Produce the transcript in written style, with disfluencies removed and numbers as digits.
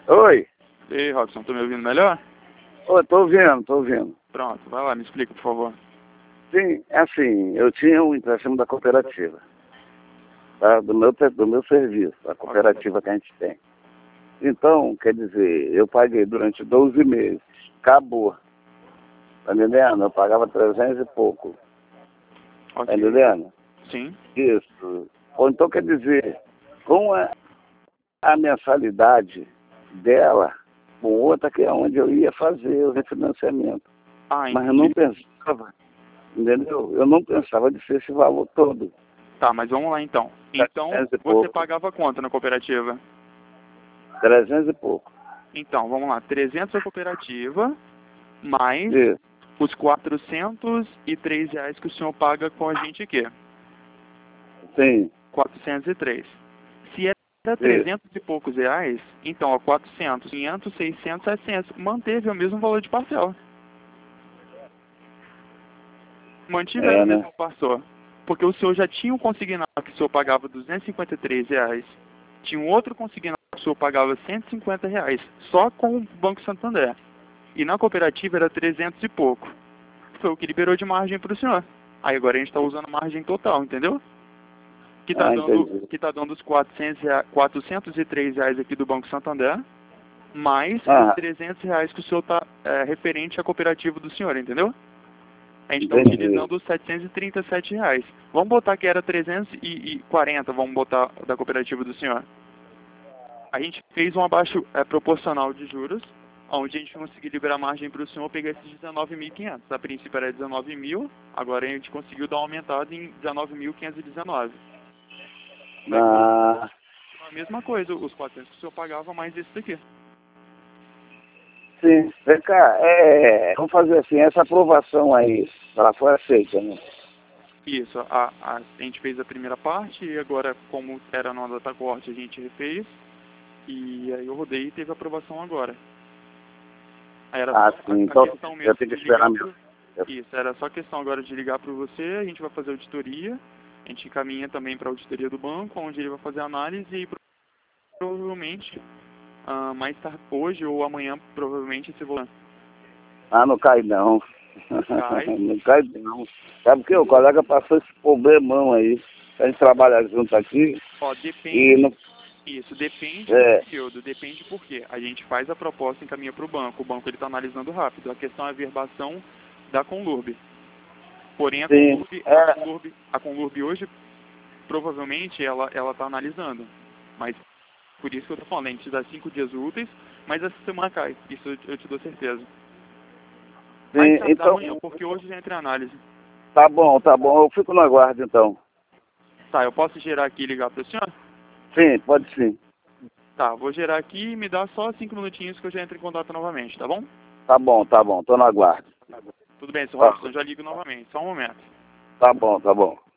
Oi. E aí, Robson, tá me ouvindo melhor? Oi, tô ouvindo. Pronto, vai lá, me explica, por favor. Sim, é assim, eu tinha um empréstimo da cooperativa, tá? Do meu serviço, a cooperativa que a gente tem. Então, quer dizer, eu paguei durante 12 meses, acabou. Tá entendendo? Eu pagava 300 e pouco. Tá Ok. entendendo? Sim. Isso. Ou então, quer dizer, com a mensalidade dela, com outra que é onde eu ia fazer o refinanciamento. Ah, Mas eu não entendi. pensava, entendeu? Eu não pensava de ser esse valor todo. Tá, mas vamos lá então. Então, 700 e você pouco. pagava quanto na cooperativa? 300 e pouco. Então, vamos lá, 300 a cooperativa, mais Isso. os R$ 403 que o senhor paga com a gente aqui. Sim. 403. Se era Isso. 300 e poucos reais, então, ó, 400, 500, 600, 700, manteve o mesmo valor de parcela. Mantiveram É, o né? mesmo parcela. Porque o senhor já tinha um consignado que o senhor pagava R$ 253, tinha um outro consignado que o senhor pagava R$ 150, só com o Banco Santander. E na cooperativa era 300 e pouco. Foi o que liberou de margem para o senhor. Aí agora a gente está usando a margem total, entendeu? Que está Entendi. dando os R$ 403 aqui do Banco Santander, mais os R$ 300 que o senhor está referente à cooperativa do senhor, entendeu? A gente está Entendi. utilizando os R$ 737. Vamos botar que era 340, vamos botar da cooperativa do senhor. A gente fez um abaixo proporcional de juros, onde a gente conseguiu liberar margem para o senhor pegar esses 19.500. A princípio era 19 mil, agora a gente conseguiu dar uma aumentada em 19.519. Vai Ah, a mesma coisa, os 400 que o senhor pagava mais esse daqui. sim. Vem cá, vamos fazer assim, essa aprovação aí, ela foi aceita, né? Isso, a gente fez a primeira parte e agora, como era na data corte, a gente refez. E aí eu rodei e teve aprovação agora. Aí era Ah, só sim. a Então, questão eu mesmo tenho que de esperar ligar mesmo. pro... Isso, era só questão agora de ligar para você, a gente vai fazer a auditoria, a gente encaminha também para a auditoria do banco, onde ele vai fazer a análise e provavelmente, mais tarde, hoje ou amanhã, provavelmente esse valor Ah, não cai não. cai. Não cai não. Sabe o que? O colega passou esse problemão aí. A gente trabalha junto aqui Ó, e depende, não. isso, depende do É, período, depende por quê. A gente faz a proposta e encaminha para o banco ele está analisando rápido. A questão é a verbação da Conlurb. Porém, sim. a Conlurb hoje, provavelmente, ela está analisando. Mas, por isso que eu estou falando, a gente dá 5 dias úteis, mas essa semana cai. Isso eu te dou certeza. Mais Sim, tardar então, amanhã, porque hoje já entra em análise. tá bom, tá bom. Eu fico no aguardo, então. Tá, eu posso gerar aqui e ligar para o senhor? Sim, pode sim. Tá, vou gerar aqui e me dá só 5 minutinhos que eu já entro em contato novamente, tá bom? Tá bom. Tô no aguardo. Tudo bem, senhor Tá, Robson, já ligo novamente. Só um momento. tá bom.